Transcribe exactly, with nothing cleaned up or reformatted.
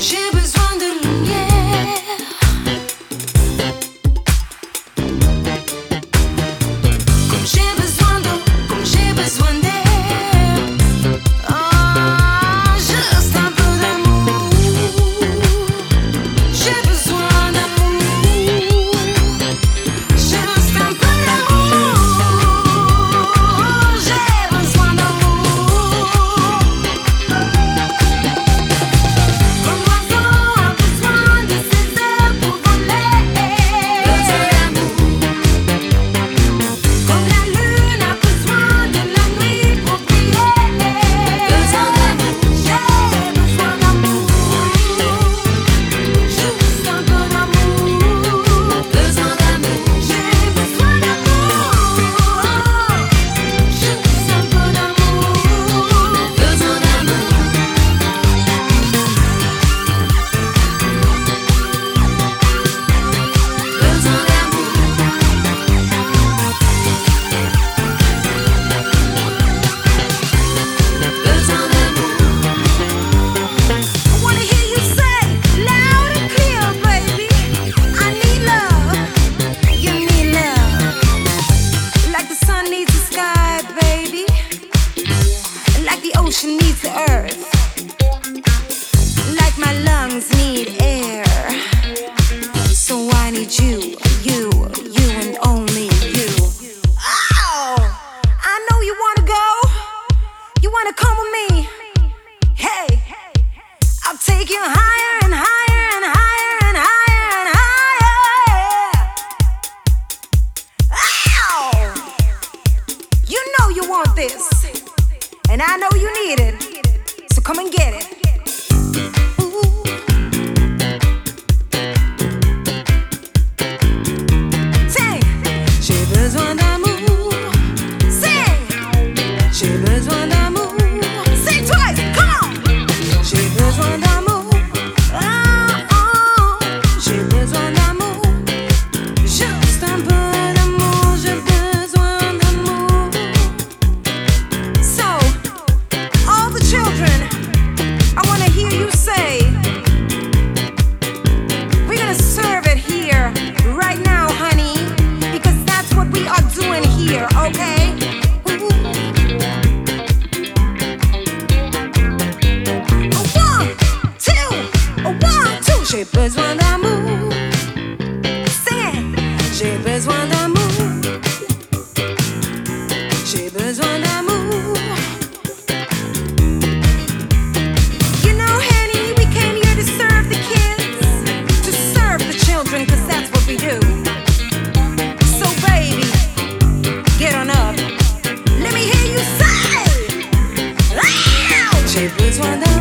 J'ai besoin de lumière. Comme j'ai besoin d'eau, comme j'ai besoin d'air. Oh, juste un peu d'amour. J'ai besoin d'amour. Juste un peu d'amour. J'ai besoin d'amour. Comme l'oiseau a besoin de ses ailes pour voler. Besoin d'amour. Comme la lune a besoin de la nuit pour briller. Besoin d'amour. J'ai besoin d'amour. Juste un peu d'amour. Besoin d'amour. J'ai besoin d'amour. Juste un peu d'amour. Besoin d'amour. Besoin d'amour. Besoin d'amour. I wanna hear you say loud and clear, baby. I need love. You need love. Like the sun needs the sky, baby. Like the ocean needs the earth. Like my lungs need air. So I need you, you, you and only you. Oh, I know you wanna go. You wanna come with me. Hey, I'll take you higher and higher and higher and higher and higher. Ow! You know you want this, and I know you need it. So come and get it. Ooh. Sing. J'ai besoin d'amour. Sing. J'ai besoin d'amour. Sing twice. Come on. J'ai besoin d'amour. Ah, ah. J'ai besoin d'amour. Juste un peu d'amour. J'ai besoin d'amour. So, all the children, I want to hear you say, we're gonna serve it here, right now, honey, because that's what we are doing here, okay? Ooh. A one, two, a one, two. J'ai besoin d'amour. Sing it. J'ai besoin d'amour. J'ai besoin d'amour. You know, honey, we came here to serve the kids, to serve the children, cause that's what we do. So baby, get on up. Let me hear you say, "Ow!" J'ai besoin d'amour.